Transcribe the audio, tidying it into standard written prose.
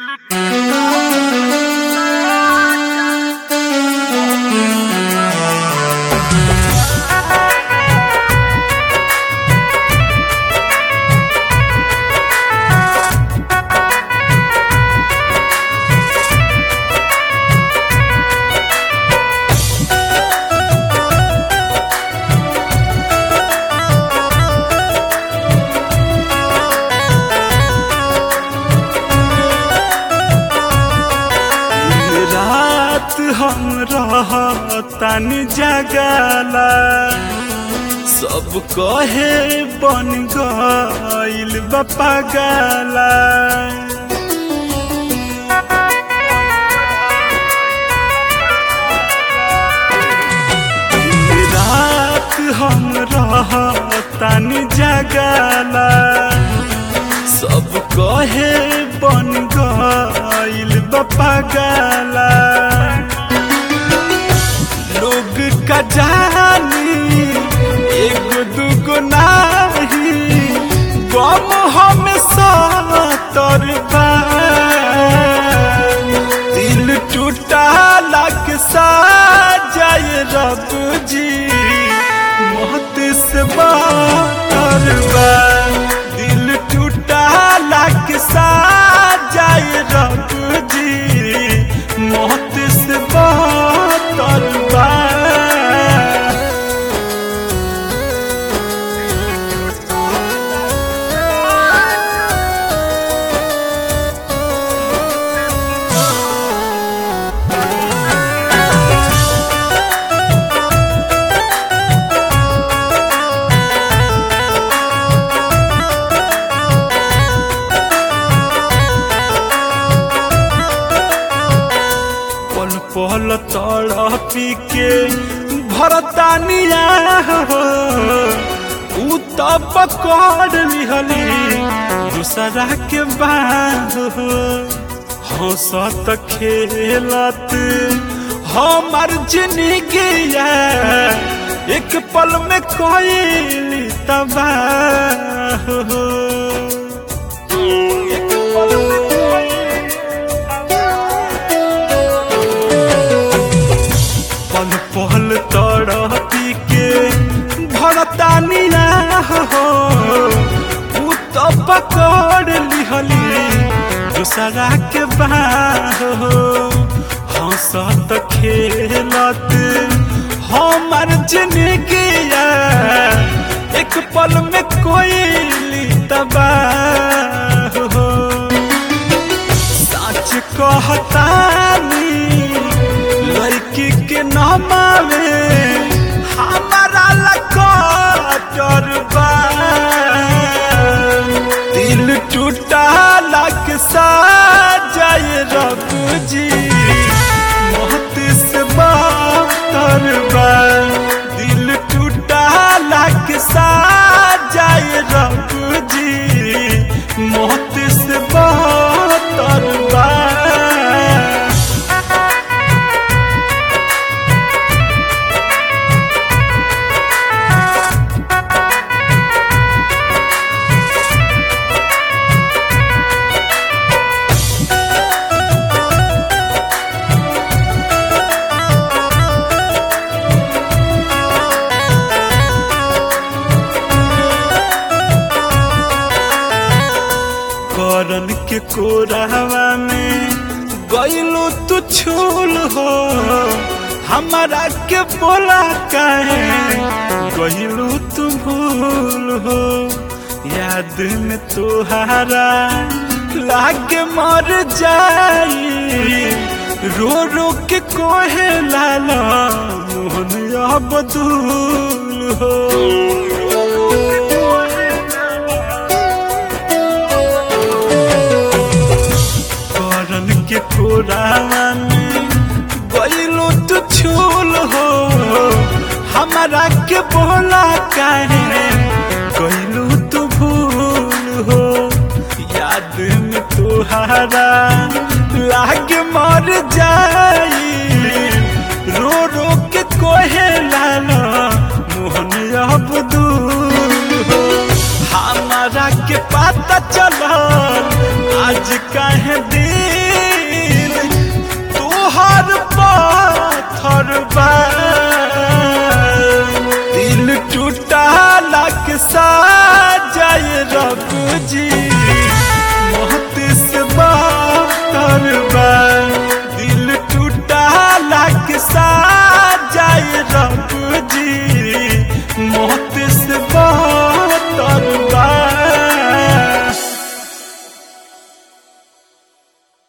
हम रहतानी जगला सब कहे बन गइल बा पागला। रात हम रहतानी जगला सब कहे बन गइल बा पागला। लोग का जानी एगो दुगो नाही गम हमेशा तरबा। दिल टूटा लग सा जाए रब जी मौत से तरबा। दिल टूटा लग सा जाए रब जी मौत से तरबा। पल तड़पी के भरतानिया हो उ तब पकड़ लिहली दूसरा के बाह हो। हंसत खेलत हमार जिंदगी एक पल में कोई तबाह हो। एक पल में पल तड़पी के भरतानिया हो उ तो पकड़ लिहली दूसरा के बाह हो। हंसत खेलत हमार जिंदगी एक पल में कोई तबाह हो। सच कहतानी लड़की के नामावे हमारा लकटरबा। दिल टूटा लग सा जाए रब जी मौत से तरबा। दिल टूटा लग सा जाए रब जी मौत से तरबा। करन के कोरावा में गइलू तू छूल हो हमारा के बोला काहे गइलू तू भूल हो। याद में तोहारा लागे मर जाई रो रो के कोहे लाला मोहन अब दूल हो। के कोरावा में गइलू तू छूल हो हमारा के बोला काहे गइलू तू भूल हो। याद में तोहारा लागे मर जाई रो रो के कोहे लाला मोहन अब दूल हो। हमारा के पता चला आज काहे